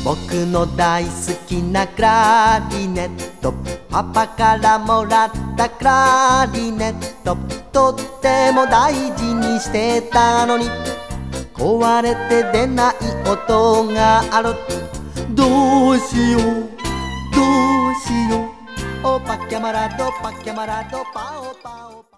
僕の大好きなクラリネット、パパからもらったクラリネット、とっても大事にしてたのに壊れて出ない音がある。どうしようどうしよう、オパキャマラドパキャマラドパオパオ。